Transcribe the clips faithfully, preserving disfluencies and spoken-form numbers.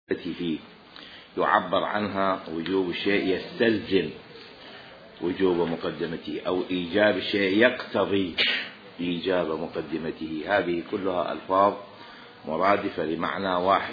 التي فيه يعبر عنها وجوب الشيء يستلزم وجوب مقدمته أو إيجاب الشيء يقتضي إيجاب مقدمته. هذه كلها ألفاظ مرادفة لمعنى واحد.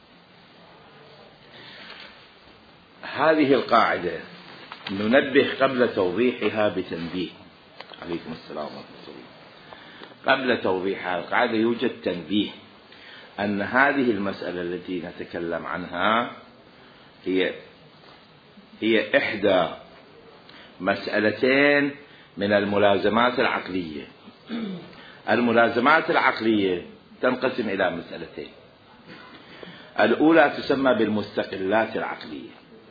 هذه القاعدة ننبه قبل توضيحها بتنبيه. عليكم السلام ورحمة الله. قبل توضيح هذه القاعدة يوجد تنبيه أن هذه المسألة التي نتكلم عنها هي هي إحدى مسألتين من الملازمات العقلية. الملازمات العقلية تنقسم إلى مسألتين. الأولى تسمى بالمستقلات العقلية،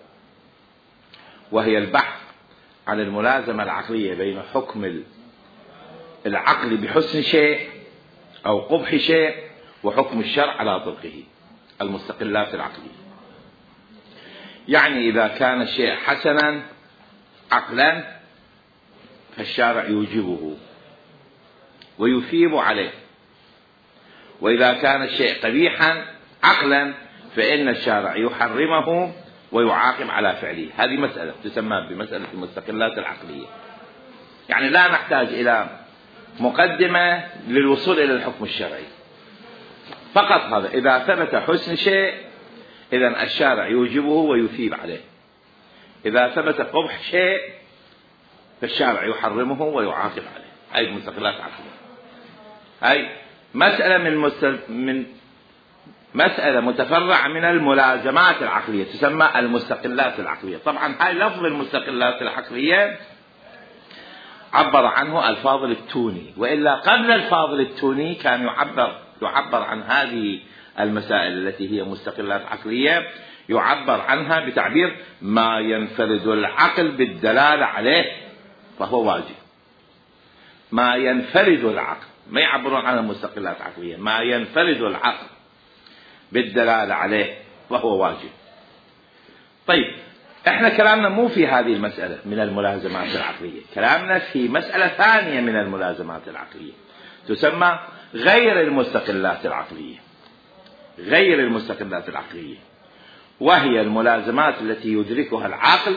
وهي البحث عن الملازمة العقلية بين حكم العقل بحسن شيء أو قبح شيء وحكم الشرع على طبقه. المستقلات العقلية يعني إذا كان الشيء حسنا عقلا فالشارع يوجبه ويثيب عليه، وإذا كان الشيء قبيحا عقلا فإن الشارع يحرمه ويعاقب على فعله. هذه مسألة تسمى بمسألة المستقلات العقلية. يعني لا نحتاج إلى مقدمة للوصول إلى الحكم الشرعي، فقط هذا. إذا ثبت حسن شيء إذن الشارع يوجبه ويثيب عليه، إذا ثبت قبح شيء فالشارع يحرمه ويعاقب عليه. هذه المستقلات العقلية. هذه مسألة من, مستل... من مسألة متفرعة من الملازمات العقلية تسمى المستقلات العقلية. طبعا هاي لفظ المستقلات العقلية عبر عنه الفاضل التوني، وإلا قبل الفاضل التوني كان يعبر يعبر عن هذه المسائل التي هي مستقلات عقلية يعبر عنها بتعبير ما ينفرد العقل بالدلالة عليه فهو واجب. ما ينفرد العقل، ما يعبرون عن المستقلات العقلية، ما ينفرد العقل بالدلالة عليه فهو واجب. طيب احنا كلامنا مو في هذه المسألة من الملازمات العقلية، كلامنا في مسألة ثانية من الملازمات العقلية تسمى غير المستقلات العقلية. غير المستقلات العقلية وهي الملازمات التي يدركها العقل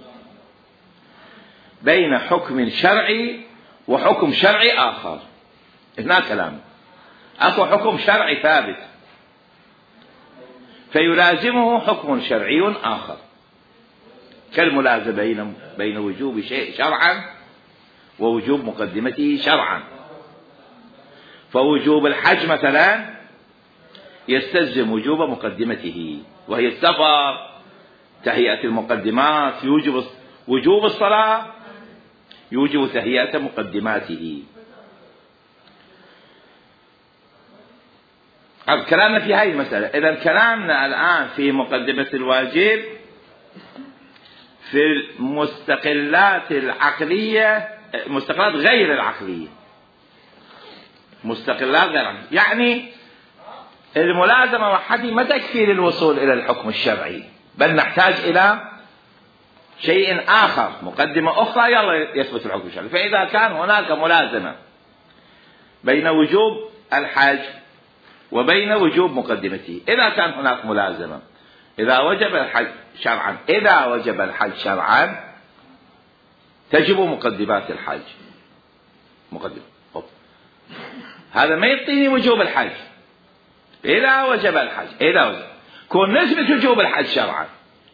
بين حكم شرعي وحكم شرعي آخر. هنا كلام أكو حكم شرعي ثابت فيلازمه حكم شرعي آخر، كالملازمة بين بين وجوب شيء شرعا ووجوب مقدمته شرعا. فوجوب الحج مثلا يستلزم وجوب مقدمته وهي السفر، تهيئة المقدمات. يوجب وجوب الصلاة يوجب تهيئة مقدماته. كلامنا في هذه المسألة. إذن كلامنا الآن في مقدمة الواجب في المستقلات العقلية، مستقلات غير العقلية. مستقلات غير العقلية يعني الملازمة وحدي ما تكفي للوصول إلى الحكم الشرعي، بل نحتاج إلى شيء آخر، مقدمة أخرى يلا يثبت الحكم الشرعي. فإذا كان هناك ملازمة بين وجوب الحج وبين وجوب مقدمته، إذا كان هناك ملازمة إذا وجب الحج شرعا إذا وجب الحج شرعا تجب مقدمات الحج. مقدمة أوه. هذا ما يعطيني وجوب الحج. إذا وجب الحج إذا وجب كون نثبت وجوب الحج شرعا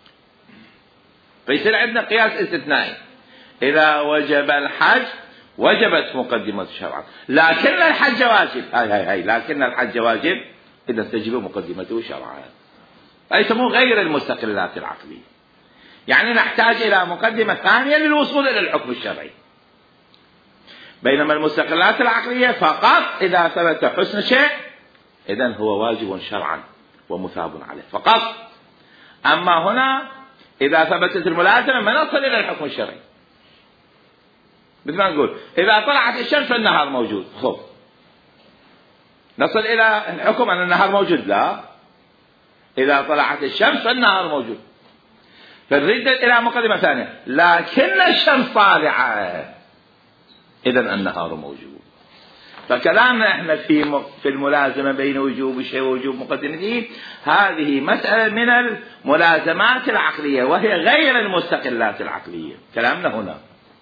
فيصير عندنا قياس استثنائي. إذا وجب الحج وجبت مقدمة شرعا، لكن الحج واجب. هاي هاي هاي لكن الحج واجب إذا تجب مقدمته شرعا. يسموه غير المستقلات العقلية. يعني نحتاج إلى مقدمة ثانية للوصول إلى الحكم الشرعي. بينما المستقلات العقلية فقط إذا ثبت حسن شيء إذن هو واجب شرعا ومثاب عليه فقط. أما هنا إذا ثبتت الملازمة ما نصل إلى الحكم الشرعي. مثل ما نقول إذا طلعت الشمس فالنهار موجود، خب نصل إلى الحكم أن النهار موجود؟ لا، إذا طلعت الشمس فالنهار موجود. فنريد إلى مقدمة ثانية لكن الشمس طالعة إذن النهار موجود. فكلامنا احنا في في الملازمة بين وجوب الشيء ووجوب مقدمته هذه مسألة من الملازمات العقلية وهي غير المستقلات العقلية، كلامنا هنا.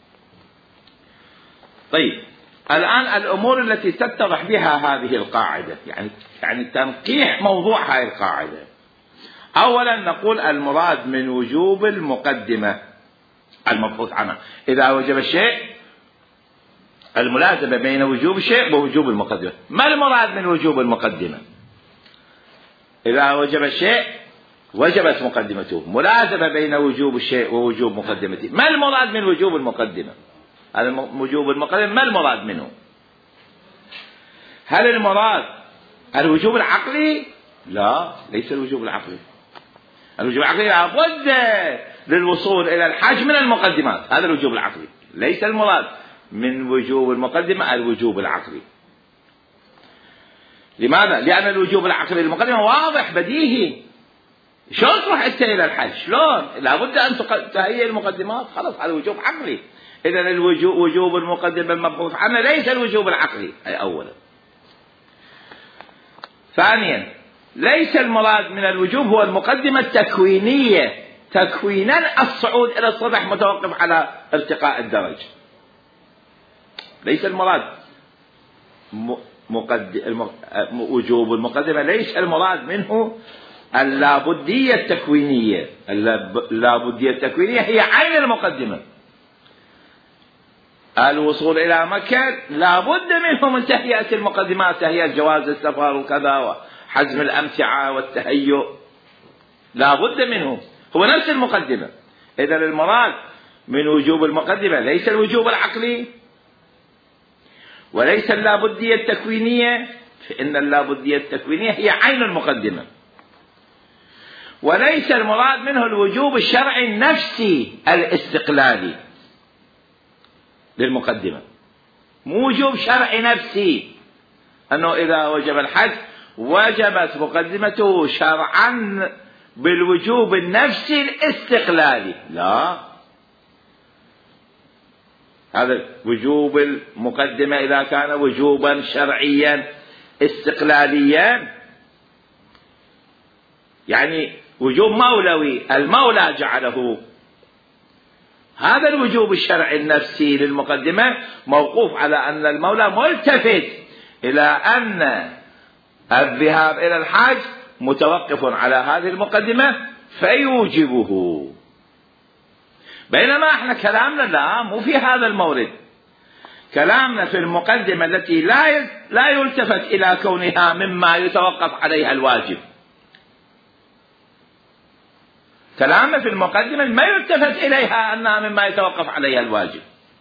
طيب الآن الأمور التي تتضح بها هذه القاعدة، يعني يعني تنقيح موضوع هذه القاعدة. أولا نقول المراد من وجوب المقدمة المبحوث عنها، إذا وجب الشيء الملازمة بين وجوب الشيء ووجوب المقدمة. ما المراد من وجوب المقدمة؟ إذا وجب الشيء وجبت مقدمته، ملازمة بين وجوب الشيء ووجوب مقدمته. ما المراد من وجوب المقدمة؟ هذا وجوب المقدمة ما المراد منه؟ هل المراد الوجوب العقلي؟ لا، ليس الوجوب العقلي. الوجوب العقلي لابد للوصول إلى الحج من المقدمات، هذا الوجوب العقلي. ليس المراد من وجوب المقدمة الوجوب العقلي. لماذا؟ لأن الوجوب العقلي للمقدمة واضح بديهي. شلون تروح انت إلى الحج؟ شلون؟ لابد أن تهيئ المقدمات، خلاص هذا وجوب عقلي. إذا الوجوب وجوب المقدمة المبحوث عنه ليس الوجوب العقلي، أي أولا. ثانيا ليس المراد من الوجوب هو المقدمة التكوينية، تكوينا الصعود إلى السطح متوقف على ارتقاء الدرج. ليس المراد مقدم وجوب المقدمة، ليس المراد منه اللابدية التكوينية. اللابدية التكوينية هي عين المقدمة. الوصول إلى مكة لابد منه من تهيئة المقدمات، تهيئة جواز السفر وكذا وحزم الأمتعة والتهيؤ، لابد منه، هو نفس المقدمة. إذا المراد من وجوب المقدمة ليس الوجوب العقلي وليس اللابدية التكوينية، فإن اللابدية التكوينية هي عين المقدمة. وليس المراد منه الوجوب الشرعي النفسي الاستقلالي للمقدمة، مو وجوب شرعي نفسي أنه إذا وجب الحج وجبت مقدمته شرعا بالوجوب النفسي الاستقلالي، لا. هذا وجوب المقدمة إذا كان وجوبا شرعيا استقلاليا، يعني وجوب مولوي، المولى جعله. هذا الوجوب الشرعي النفسي للمقدمة موقوف على أن المولى ملتفت إلى أن الذهاب إلى الحج متوقف على هذه المقدمة فيوجبه. بينما احنا كلامنا لا، مو في هذا المورد. كلامنا في المقدمة التي لا لا يلتفت إلى كونها مما يتوقف عليها الواجب. كلامنا في المقدمة ما يلتفت إليها أنها مما يتوقف عليها الواجب،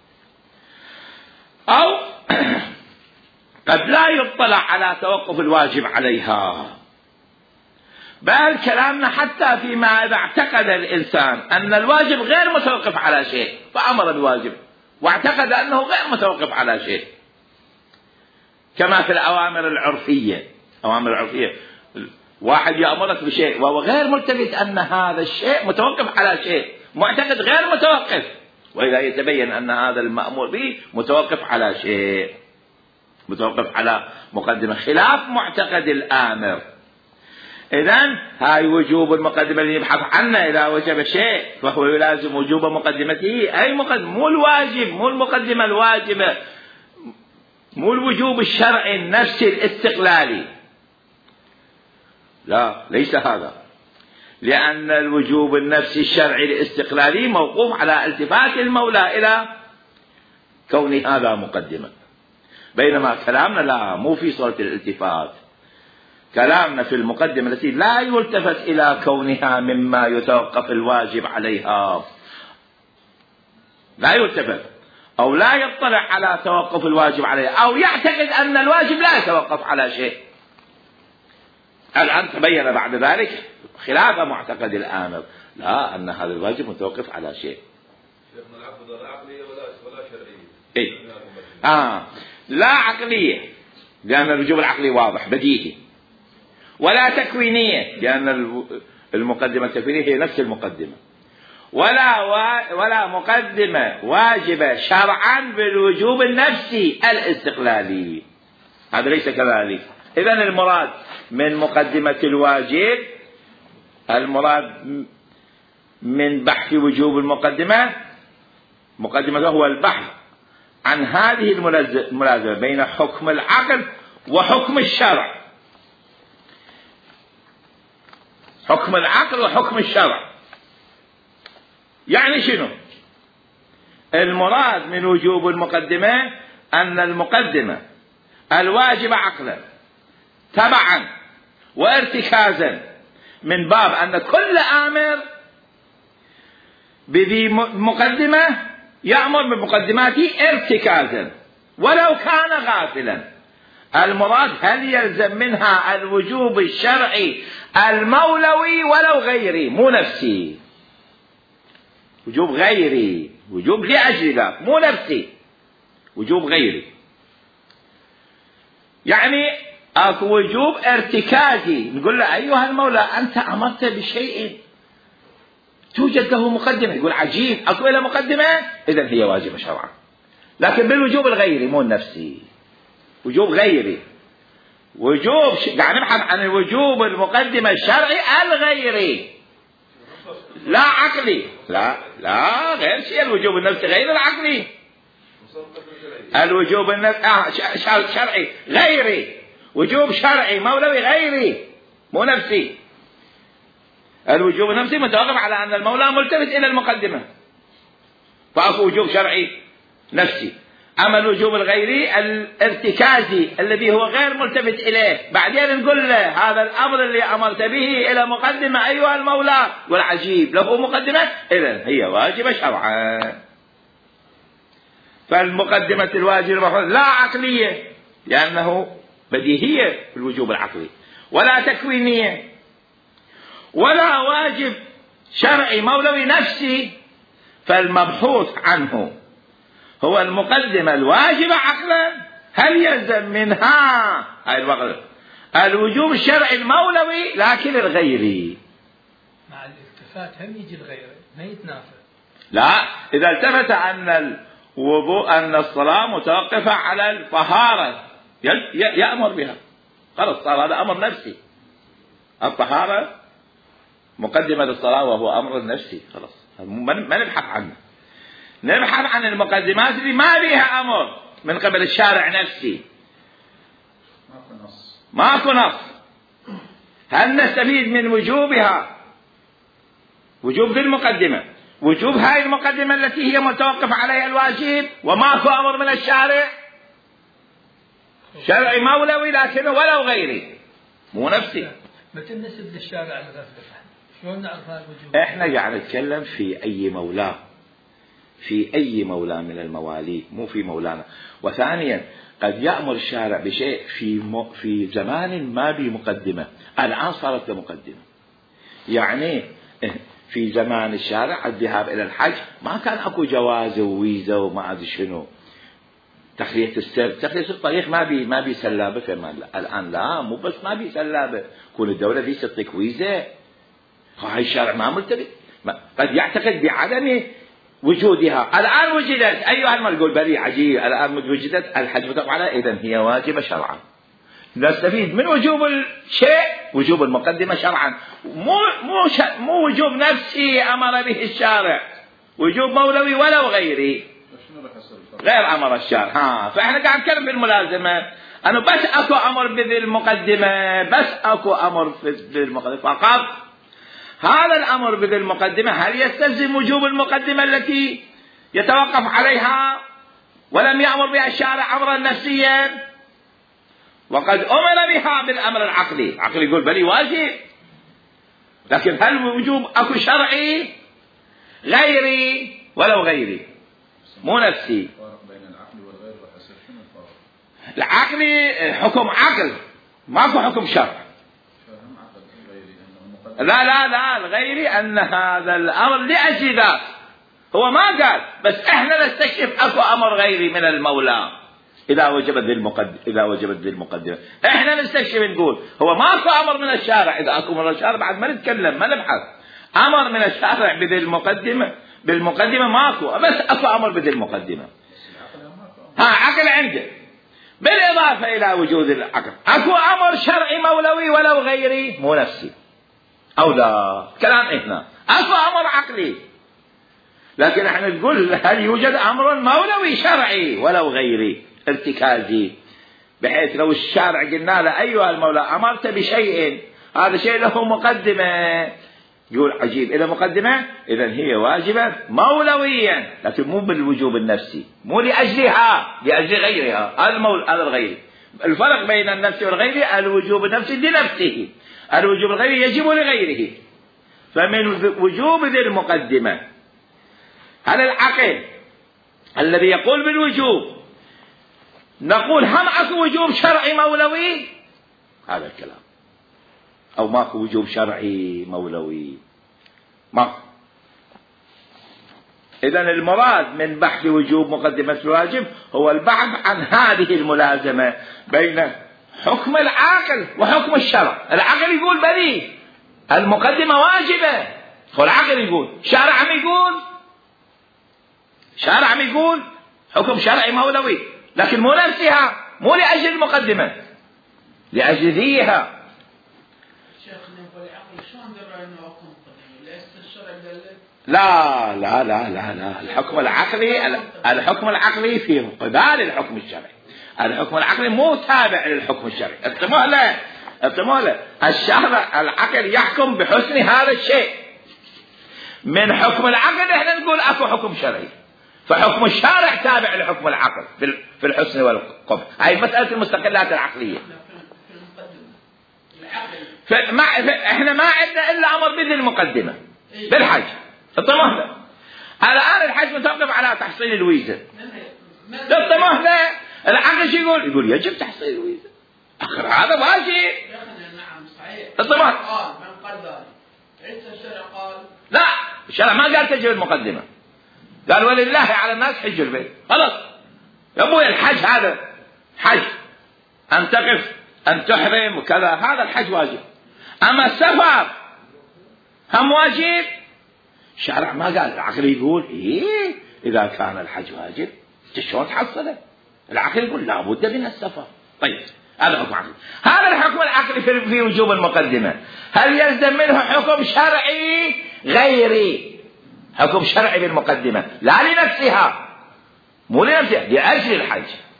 أو قد لا يطلع على توقف الواجب عليها. بل كلامنا حتى فيما إذا اعتقد الإنسان أن الواجب غير متوقف على شيء فأمر الواجب واعتقد أنه غير متوقف على شيء، كما في الأوامر العرفية. أوامر العرفية واحد يأمرك بشيء وهو غير ملتفت أن هذا الشيء متوقف على شيء، معتقد غير متوقف، وإذا يتبين أن هذا المأمور به متوقف على شيء، متوقف على مقدمة خلاف معتقد الآمر. إذن هاي وجوب المقدمة اللي يبحث عنه، إذا وجب شيء فهو يلازم وجوب مقدمته، أي مقدمة، مو الواجب، مو المقدمة الواجبة، مو الوجوب الشرعي النفسي الاستقلالي، لا، ليس هذا. لأن الوجوب النفسي الشرعي الاستقلالي موقوف على التفات المولى إلى كون هذا مقدمة. بينما كلامنا لا، مو في صورة الالتفات. كلامنا في المقدمة التي لا يلتفت إلى كونها مما يتوقف الواجب عليها، لا يلتفت أو لا يطلع على توقف الواجب عليها، أو يعتقد أن الواجب لا يتوقف على شيء. الآن تبين بعد ذلك خلاف معتقد الآمر، لا، أن هذا الواجب متوقف على شيء. لا عقلية ولا شرعية. إيه؟ آه لا عقلية لأن الوجوب العقلي واضح بديهي، ولا تكوينية لأن المقدمة التكوينية هي نفس المقدمة، ولا و... ولا مقدمة واجبة شرعا بالوجوب النفسي الاستقلالي. هذا ليس كذلك. إذن المراد من مقدمة الواجب، المراد من بحث وجوب المقدمة، مقدمة هو البحث عن هذه الملازمة بين حكم العقل وحكم الشرع، حكم العقل وحكم الشرع. يعني شنو؟ المراد من وجوب المقدمة أن المقدمة الواجب عقلا تبعا وارتكازا، من باب أن كل آمر بذي مقدمة يأمر بمقدماته ارتكازا ولو كان غافلا. المراد هل يلزم منها الوجوب الشرعي المولوي ولو غيري، مو نفسي، وجوب غيري، وجوب لأجل ذلك، مو نفسي، وجوب غيري. يعني اكو وجوب ارتكازي، نقول له ايها المولى انت امرت بشيء توجد له مقدمة، يقول عجيب اكو له مقدمة، اذا هي واجبة شرعا. لكن بالوجوب الغيري مو النفسي، وجوب غيري، وجوب قاعد نبحث عن الوجوب المقدمة الشرعي الغيري لا عقلي، لا لا غير شيء. الوجوب النفسي غير العقلي، الوجوب النفسي شرعي غيري، وجوب شرعي مولوي غيري مو نفسي. الوجوب النفسي متوقف على أن المولى ملتفت إلى المقدمة، فأكو وجوب شرعي نفسي. أما الوجوب الغيري الارتكازي الذي هو غير ملتفت إليه، بعدين نقول له هذا الأمر اللي أمرت به إلى مقدمة أيها المولى، والعجيب له مقدمة، إذن هي واجبة شرعا. فالمقدمة الواجبة لا عقلية لأنه بديهية في الوجوب العقلي، ولا تكوينية، ولا واجب شرعي مولوي نفسي. فالمبحوث عنه هو المقدمة الواجبة عقلا، هل يلزم منها هاي الوقت الوجوب الشرعي المولوي لكن الغيري. مع الالتفات هم يجي الغيري ما يتنافى. لا، إذا التفت أن الوضوء أن الصلاة متوقفة على الطهارة يأمر بها، خلاص صار هذا أمر نفسي. الطهارة مقدمة للصلاة وهو أمر نفسي، خلاص ما نبحث عنه، نبحث عن المقدمات اللي ما بيها أمر من قبل الشارع نفسي. ماكو نص، ماكو نص. هل نستفيد من وجوبها وجوب ذي المقدمة، وجوب هاي المقدمة التي هي متوقف عليها الواجب وماكو أمر من الشارع شرعي مولوي لكنه ولو غيري مو نفسي. متى نسب للشارع الغفلة؟ شلون نعرف هذا الوجوب؟ احنا قاعد نتكلم في أي مولاه، في أي مولى من الموالي، مو في مولانا. وثانيا قد يأمر الشارع بشيء في م... في زمان ما بمقدمة، الآن صارت له مقدمة. يعني في زمان الشارع الذهاب إلى الحج ما كان أكو جواز وويزا وما أدري شنو، تخلية السر، تخلية الطريق ما بي ما بي سلابة. فما الآن لا، مو بس ما بي سلابة، كون الدولة دي تعطيك ويزا، هاي الشارع ما ملتفت، قد يعتقد بعدم وجودها. الآن وجدت أيها المرء، يقول بلي عجيب الآن وجدت الحج متوقف عليها، إذن هي واجبة شرعا. نستفيد من وجوب الشيء وجوب المقدمة شرعا، مو مو ش... مو وجوب نفسي أمر به الشارع، وجوب مولوي ولو غيري غير أمر الشارع. ها فإحنا قاعد نتكلم في الملازمة، أنا بس أكو أمر بذي المقدمة، بس أكو أمر في المقدمة فقط. هذا الأمر بذي المقدمة هل يستلزم وجوب المقدمة التي يتوقف عليها ولم يأمر بها الشارع أمرا نفسيا، وقد أمر بها بالأمر العقلي؟ العقل يقول بلي واجب، لكن هل وجوب أكو شرعي غيري ولو غيري مو نفسي؟ بين العقل والغير وحسب شنو الفرق؟ العقلي حكم عقل، ماكو حكم شرع. لا لا لا الغيري أن هذا الأمر لأجل ذاك، هو ما قال، بس إحنا نستكشف أكو أمر غيري من المولى إذا وجبت ذي المقدمة، إذا وجبت ذي المقدمة إحنا نستكشف نقول هو ماكو أمر من الشارع. إذا أكو من الشارع بعد ما نتكلم ما نبحث، أمر من الشارع بذي المقدمة بالمقدمة ماكو، بس أكو أمر بذي المقدمة. ها عقل عنده، بالإضافة إلى وجود العقل. أكو أمر شرعي مولوي ولو غيري مو نفسي أو لا، كلام هنا أكو أمر عقلي، لكن احنا نقول هل يوجد أمر مولوي شرعي ولو غيري ارتكازي، بحيث لو الشارع قلنا له أيها المولى أمرت بشيء هذا شيء له مقدمة، يقول عجيب إذا مقدمة إذن هي واجبة مولويا، لكن مو بالوجوب النفسي، مو لأجلها، لأجل غيرها. هذا المول هذا الغير. الفرق بين النفس والغير الوجوب النفسي لنفسه، الوجوب الغيري يجب لغيره. فمن وجوب ذي المقدمة هل العقل الذي يقول بالوجوب نقول هم اكو وجوب شرعي مولوي؟ هذا الكلام. او ماكو وجوب شرعي مولوي، ماكو. اذن المراد من بحث وجوب مقدمة الواجب هو البحث عن هذه الملازمة بين حكم العقل وحكم الشرع. العقل يقول بلي المقدمة واجبة، فالعقل يقول شارع عم يقول شارع عم يقول حكم شرعي مولوي، لكن مو نفسها، مو لأجل المقدمة، لأجل ذيها. لا لا لا لا لا الحكم العقلي الحكم العقلي في قبال الحكم الشرعي. الحكم العقلي مو تابع للحكم الشرعي. انتبهوا له انتبهوا له الشرع العقل يحكم بحسن هذا الشيء. من حكم العقل احنا نقول اكو حكم شرعي، فحكم الشارع تابع لحكم العقل في الحسن والقبح. هاي مسألة المستقلات العقلية. فما احنا ما عندنا الا امر بذي المقدمة بالحج. انتبهوا له الان الحج متوقف على تحصيل الويزة. انتبهوا له العقل شو يقول؟ يقول يجب تحصيل الويزة، اخر هذا واجب. نعم صحيح. انتبهوا قال من قال ذلك؟ عيسى الشرع قال لا، الشرع ما قال تجب المقدمة، قال ولله على الناس حج البيت. خلاص يا ابوي الحج هذا حج، ان تقف ان تحرم وكذا، هذا الحج واجب. اما السفر هم واجب، الشرع ما قال. العقل يقول ايه اذا كان الحج واجب شلون تحصله؟ العقل يقول لا بد من السفر. طيب هذا حكم عقلي. هذا الحكم العقلي في وجوب المقدمة هل يلزم منه حكم شرعي غيري؟ حكم شرعي بالمقدمة لا لنفسها، مو لنفسها، لأجل الحج.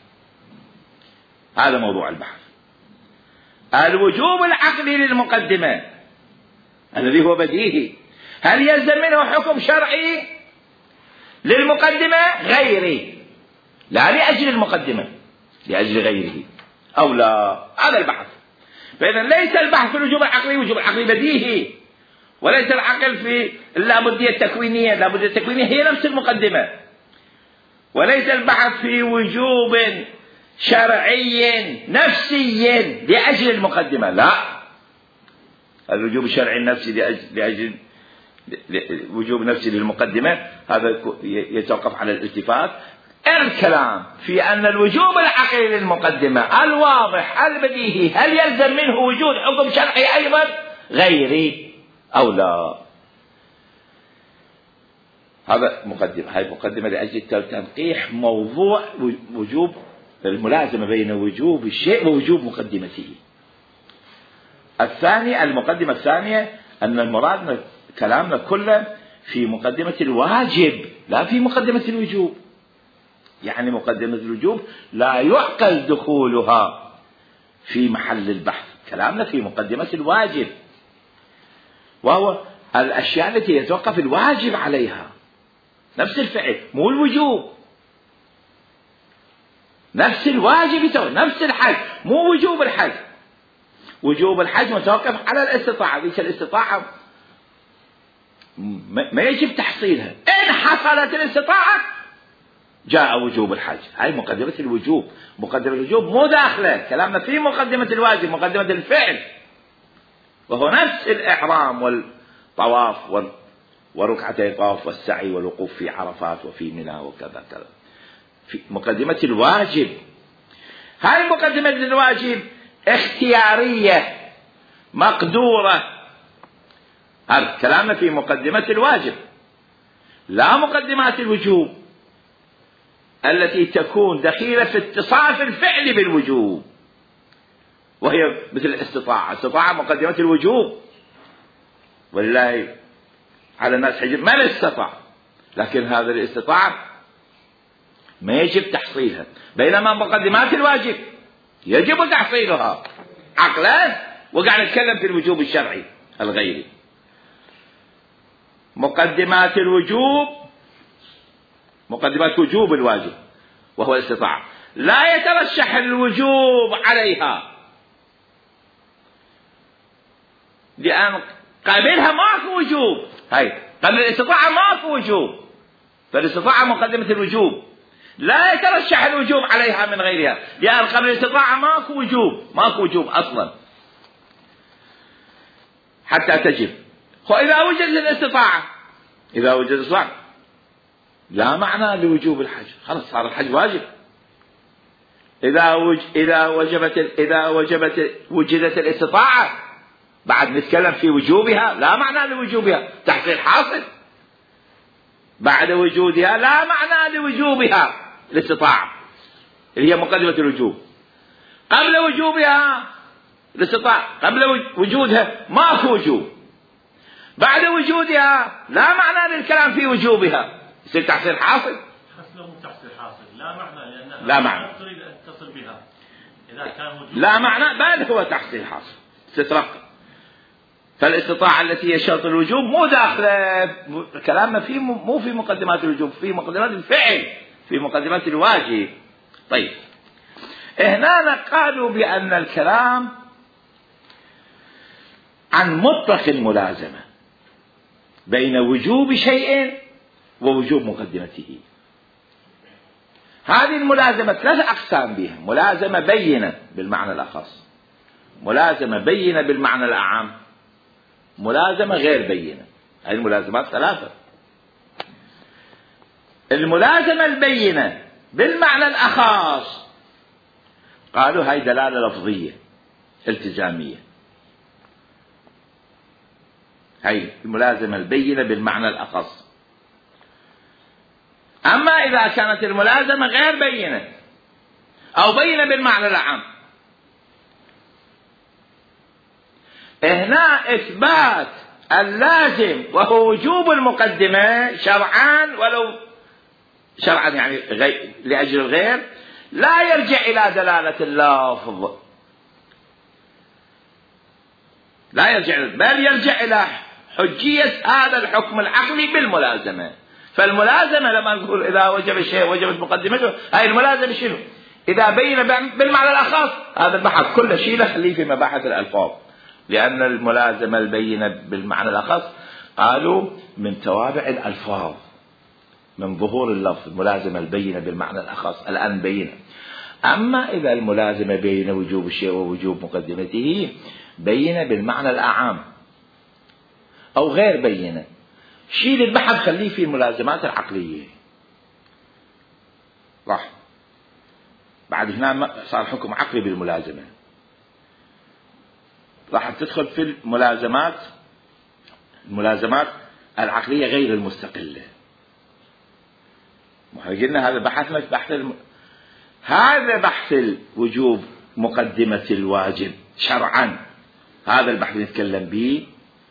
هذا موضوع البحث. الوجوب العقلي للمقدمة الذي هو بديهي هل يلزم منه حكم شرعي للمقدمة غيري؟ لا لأجل المقدمة، لأجل غيره أو لا. هذا البحث. فإذا ليس البحث في الوجوب العقلي وجوب العقلي بديهي، وليس العقل في اللابدية التكوينية. اللابدية التكوينية هي نفس المقدمة. وليس البحث في وجوب شرعي نفسي لأجل المقدمة، لا. الوجوب الشرعي النفسي لأجل, لأجل وجوب نفسي للمقدمة هذا يتوقف على الالتفات. الكلام في أن الوجوب العقلي للمقدمة الواضح البديهي هل يلزم منه وجود حكم شرعي أيضا غيري أو لا. هذا مقدمة. هاي مقدمة لأجل تنقيح موضوع وجوب الملازمة بين وجوب الشيء ووجوب مقدمته. الثاني المقدمة الثانية أن المراد كلامنا كله في مقدمة الواجب لا في مقدمة الوجوب. يعني مقدمة الوجوب لا يعقل دخولها في محل البحث، كلامنا في مقدمة الواجب، وهو الأشياء التي يتوقف الواجب عليها. نفس الفعل مو الوجوب، نفس الواجب يتوقف، نفس الحج مو وجوب الحج. وجوب الحج متوقف على الاستطاعة، ذيك الاستطاعة ما يجب تحصيلها. إن حصلت الاستطاعة جاء وجوب الحج. هاي مقدمة الوجوب. مقدمة الوجوب مو داخله كلامنا في مقدمة الواجب، مقدمة الفعل، وهو نفس الإحرام والطواف وركعتي الطواف والسعي والوقوف في عرفات وفي منى وكذا كذا. في مقدمة الواجب. هاي مقدمة الواجب اختيارية مقدورة. هذا كلامنا في مقدمة الواجب لا مقدمات الوجوب. التي تكون دخيلة في اتصاف الفعل بالوجوب، وهي مثل الاستطاعة. استطاعة مقدمة الوجوب، ولله على الناس حج من استطاع، لكن هذا الاستطاعة ما يجب تحصيلها، بينما مقدمات الواجب يجب تحصيلها عقلا. وقاعد نتكلم في الوجوب الشرعي الغيري. مقدمات الوجوب، مقدمات وجوب الواجب وهو الاستطاعة، لا يترشح الوجوب عليها، لأن قبلها ماكو وجوب. هاي قبل الاستطاعة ماكو وجوب، فالاستطاعة مقدمة الوجوب، لا يترشح الوجوب عليها من غيرها، لأن قبل الاستطاعة ماكو وجوب، ماكو وجوب أصلا حتى تجب. وإذا وجد الاستطاعة، إذا وجد الاستطاعة لا معنى لوجوب الحج، خلاص صار الحج واجب. إذا وج... إذا وجبت إذا وجبت وجدت الاستطاعة بعد نتكلم في وجوبها، لا معنى لوجوبها، تحصيل حاصل. بعد وجودها لا معنى لوجوبها الاستطاعة اللي هي مقدمة الوجوب. قبل وجوبها الاستطاعة، قبل وجودها ماكو وجوب. بعد وجودها لا معنى للكلام في وجوبها، يصير تحصيل حاصل. حصل مو تحصيل حاصل، لا معنى، لأنها لا معنى تريد أن تصل بها. إذا كان وجود لا معنى بل هو تحصيل حاصل استطرق. فالاستطاعة التي هي شرط الوجوب مو داخله كلامنا في، مو في مقدمات الوجوب، في مقدمات الفعل، في مقدمات الواجب. طيب هنا قالوا بأن الكلام عن مطلق الملازمة بين وجوب شيء ووجوب مقدمته. هذه الملازمة ثلاث أقسام بها: ملازمة بينة بالمعنى الأخص، ملازمة بينة بالمعنى الأعم، ملازمة غير بينة. هذه الملازمات ثلاثة. الملازمة البينة بالمعنى الأخص قالوا هاي دلالة لفظية التزامية، هاي الملازمة البينة بالمعنى الأخص. أما إذا كانت الملازمة غير بينة أو بينة بالمعنى العام، هنا إثبات اللازم وهو وجوب المقدمة شرعا، ولو شرعا يعني غير لأجل الغير، لا يرجع إلى دلالة اللفظ، لا يرجع، بل يرجع إلى حجية هذا الحكم العقلي بالملازمة. فالملازمة لما نقول إذا وجب الشيء وجبت مقدمته، هاي الملازمة شنو؟ إذا بين بالمعنى الأخص، هذا البحث كل شيء خليه في مباحث الألفاظ، لأن الملازمة البينة بالمعنى الأخص قالوا من توابع الألفاظ، من ظهور اللفظ. الملازمة البينة بالمعنى الأخص الآن بينة. أما إذا الملازمة بين وجوب الشيء ووجوب مقدمته بينة بالمعنى الأعام أو غير بينة، شيل البحث خليه في الملازمات العقلية. راح بعد هنا صار حكم عقلي بالملازمة، راح تدخل في الملازمات، الملازمات العقلية غير المستقلة. قلنا هذا بحثنا في بحث الم... هذا بحث الوجوب مقدمة الواجب شرعا، هذا البحث نتكلم به.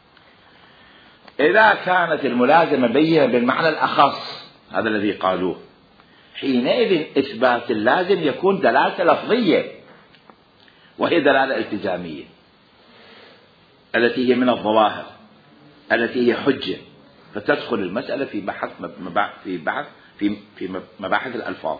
إذا كانت الملازمة بينة بالمعنى الأخص، هذا الذي قالوه، حينئذ إثبات اللازم يكون دلالة لفظية، وهي دلالة التزامية التي هي من الظواهر، التي هي حجة، فتدخل المسألة في بحث في بحث في في مباحث الألفاظ.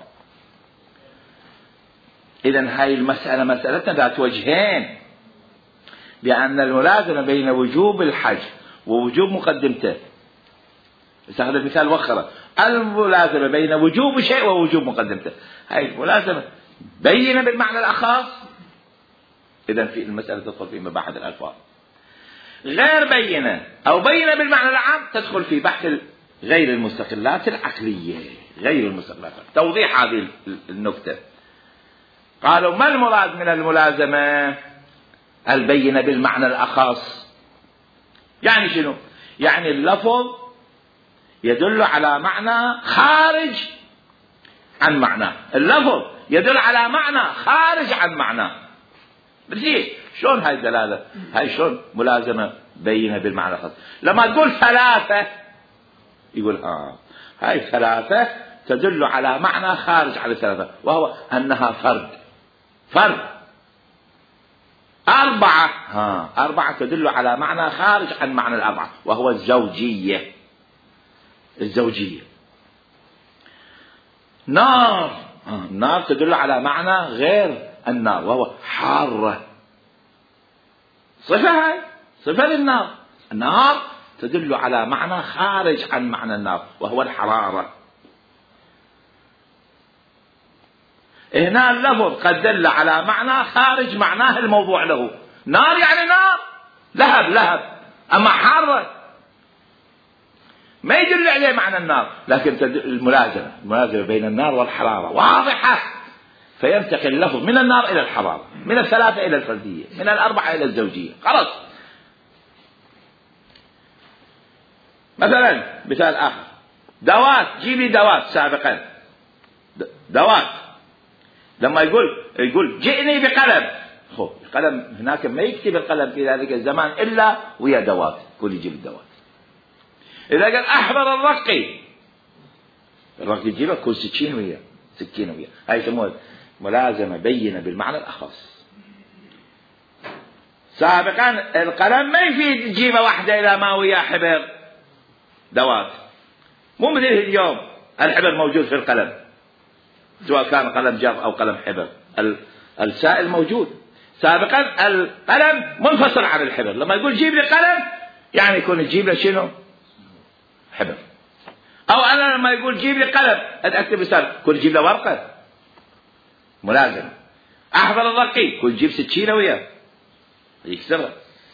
إذن هاي المسألة مسألتنا ذات وجهين، لأن الملازمة بين وجوب الحج ووجوب مقدمته، هذا المثال وخره، الملازمة بين وجوب شيء ووجوب مقدمته، هاي الملازمة بينة بالمعنى الأخص، إذن في المسألة تدخل في مباحث الألفاظ. غير بينة أو بينة بالمعنى العام تدخل في بحث غير المستقلات العقلية، غير المستقلات. توضيح هذه النكتة، قالوا ما المراد من الملازمة البينة بالمعنى الأخص؟ يعني شنو؟ يعني اللفظ يدل على معنى خارج عن معناه، اللفظ يدل على معنى خارج عن معناه. بزين شلون هاي الدلالة؟ هاي شلون ملازمة بينة بالمعنى الخاص؟ لما تقول ثلاثة يقول ها هاي ثلاثة تدل على معنى خارج عن الثلاثة، وهو أنها فرد فرد. أربعة ها أربعة تدل على معنى خارج عن معنى الأربعة، وهو الزوجية. الزوجية. نار النار تدل على معنى غير النار، وهو حارة. صفة هاي صفة للنار. النار تدل على معنى خارج عن معنى النار، وهو الحرارة. هنا اللفظ قد دل على معنى خارج معناه الموضوع له. نار يعني نار، لهب لهب. أما حارة ما يدل عليه معنى النار، لكن الملازمة الملازمة بين النار والحرارة واضحة، فينتقل اللفظ من النار إلى الحرارة، من الثلاثة إلى الفردية، من الأربعة إلى الزوجية. خلاص. مثلا مثال آخر، دوات. جيب لي دوات سابقا. دوات لما يقول يقول جئني بقلم، خو القلم هناك ما يكتب القلم في ذلك الزمان إلا ويا دوات، يقول يجيب الدوات. إذا قال أحضر الرقي، الرقي يجيبه كل سكين وياه سكين وياه. هاي يسموها ملازمة بينة بالمعنى الأخص. سابقا القلم ما يفيد تجيبه واحدة إلى ما وياه حبر دوات، مو مثل اليوم الحبر موجود في القلم، سواء كان قلم جاف أو قلم حبر، السائل موجود. سابقا القلم منفصل عن الحبر، لما يقول جيب لي قلم يعني يكون تجيب له شنو؟ حبر. أو أنا لما يقول جيب لي قلم أكتب رسالة، كل جيب له ورقة ملازم. أحضر الرقي، كل جيب سكينة وياه يكسرها.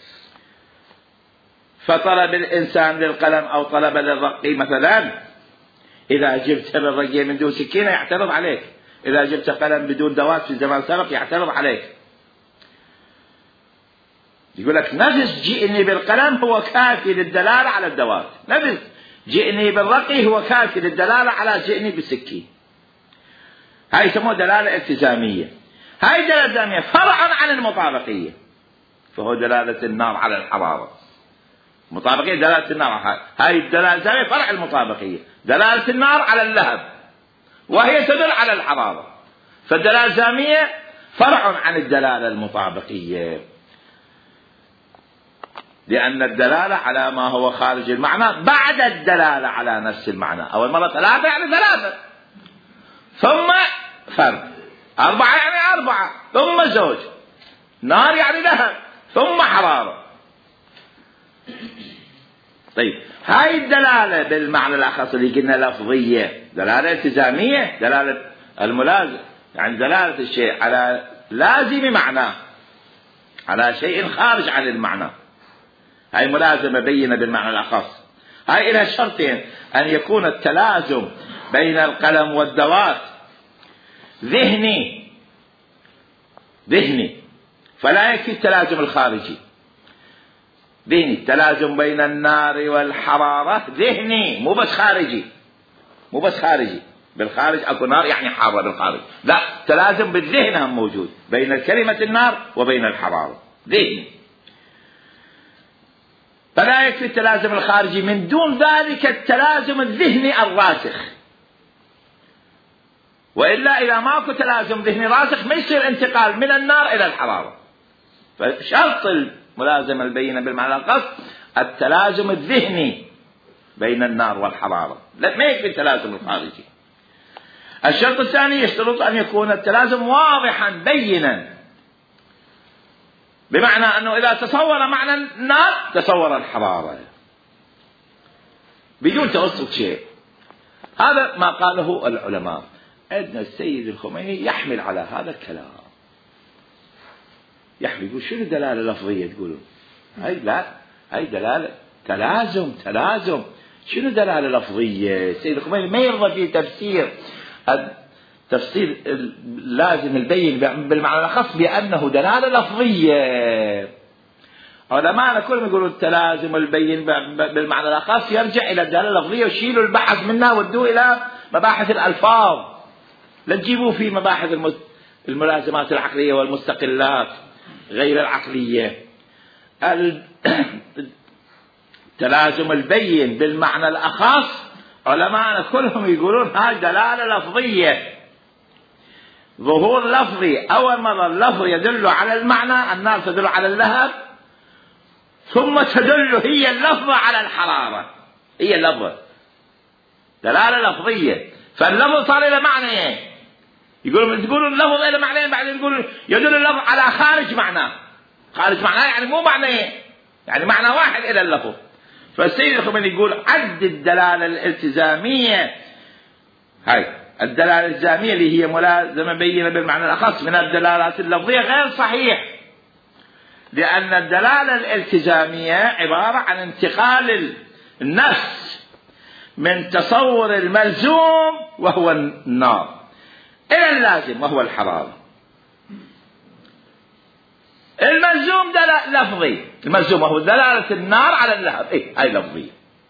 فطلب الإنسان للقلم أو طلب للرقي مثلا، إذا جبت الرقي من دون سكينة يعترض عليك، إذا جبت قلم بدون دوات في زمان سابق يعترض عليك. يقول لك نفس جئني بالقلم هو كافي للدلالة على الدوات، نفس جئني بالرقي هو كافي للدلالة على جئني بالسكين. هاي يسموها دلالة التزامية. هاي الدلالة التزامية فرعا عن المطابقية، فهو دلالة النار على الحرارة. مطابقية دلالة النار على الحرارة. هاي الدلالة التزامية فرع المطابقية، دلالة النار على اللهب وهي تدل على الحرارة. فالدلالة التزامية فرع عن الدلالة المطابقية، لأن الدلالة على ما هو خارج المعنى بعد الدلالة على نفس المعنى. أول مرة ثلاثة يعني ثلاثة، ثم فرد، أربعة يعني أربعة، ثم زوج، نار يعني لهب، ثم حرارة. طيب هاي الدلالة بالمعنى الأخص اللي قلنا لفظية، دلالة التزامية، دلالة الملازم يعني دلالة الشيء على لازم معناه، على شيء خارج عن المعنى. هاي ملازمة بينة بالمعنى الأخص. هاي لها شرطين: أن يكون التلازم بين القلم والدوات ذهني ذهني فلا يكفي التلازم الخارجي. ذهني، التلازم بين النار والحرارة ذهني، مو بس خارجي، مو بس خارجي. بالخارج أكو نار يعني حارة بالخارج، لا، تلازم بالذهن هم موجود بين كلمة النار وبين الحرارة، ذهني. فلا يكفي التلازم الخارجي، من دون ذلك التلازم الذهني الراسخ. وإلا إذا ماكو تلازم ذهني راسخ ما يصير انتقال من النار إلى الحرارة. فشرط الملازمة البينة بالمعنى الخاص التلازم الذهني بين النار والحرارة، لا ما يكفي التلازم الخارجي. الشرط الثاني يشترط أن يكون التلازم واضحا بينا، بمعنى أنه إذا تصور معنى النار تصور الحرارة بدون توسط شيء. هذا ما قاله العلماء. عندنا السيد الخميني يحمل على هذا الكلام، يحمل يقول شنو دلالة لفظية تقولون؟ هاي لا، هاي دلالة تلازم تلازم. شنو دلالة لفظية؟ السيد الخميني ما يرضى في تفسير تفسير لازم البين بالمعنى الخاص بأنه دلالة لفظية. علماءنا كلهم يقولوا التلازم البين بالمعنى الخاص يرجع إلى الدلالة اللفظية، وشيلوا البحث منها ودوه إلى مباحث الألفاظ. لا تجيبوه في مباحث الملازمات العقلية والمستقلات غير العقلية. التلازم البين بالمعنى الأخص علماءنا كلهم يقولون هاي دلالة لفظية، ظهور لفظي. أول مرة اللفظ يدل على المعنى، النار تدل على اللهب، ثم تدل هي اللفظة على الحرارة، هي اللفظة دلالة لفظية. فاللفظ صار إلى معنى، يقولون تقولون اللفظ إلى معنى، بعدين يقولون يدل اللفظ على خارج معناه. خارج معناه يعني مو معنى، يعني معنى واحد إلى اللفظ. فالسيد الخميني يقول عد الدلالة الالتزامية، هاي الدلالة الالتزامية اللي هي ملازمة بينة بالمعنى الأخص من الدلالات اللفظية غير صحيح، لأن الدلالة الالتزامية عبارة عن انتقال النفس من تصور الملزوم وهو النار إلى اللازم وهو الحرارة. الملزوم دلالة لفظي، الملزوم وهو دلالة النار على اللهب، إيه هاي لفظية.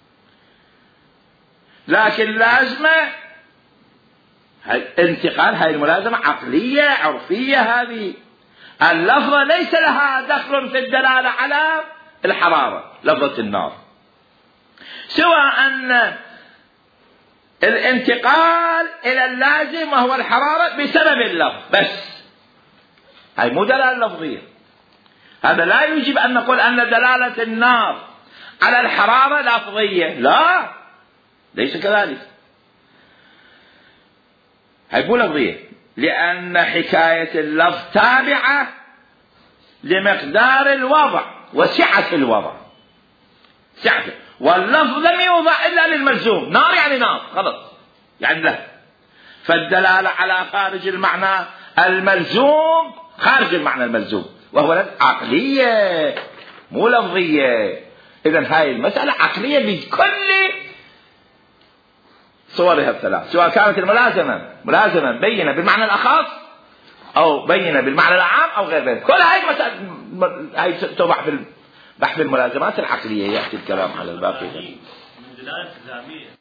لكن لازمة هاي انتقال، هاي الملازمة عقلية عرفية. هذه اللفظة ليس لها دخل في الدلالة على الحرارة، لفظة النار، سواء أن الانتقال إلى اللازم وهو الحرارة بسبب اللفظ بس، هاي مو دلالة لفظية. هذا لا يجب أن نقول أن دلالة النار على الحرارة لفظية، لا، ليس كذلك، هاي مو لفظية، لأن حكاية اللفظ تابعة لمقدار الوضع وسعة الوضع، سعته، واللفظ لم يوضع إلا للملزوم، نار يعني نار خلص يعني لا. فالدلالة على خارج المعنى الملزوم خارج المعنى الملزوم، وهو عقلية مو لفظية. إذن هاي المسألة عقلية بكل صورها الثلاث، سواء كانت الملازمة ملازمة بينة بالمعنى الأخص أو بينة بالمعنى العام أو غير ذلك. كل هاي مسألة هاي توضع في بحث الملازمات العقلية، يأتي الكلام على الباقي. من دلالة التزامية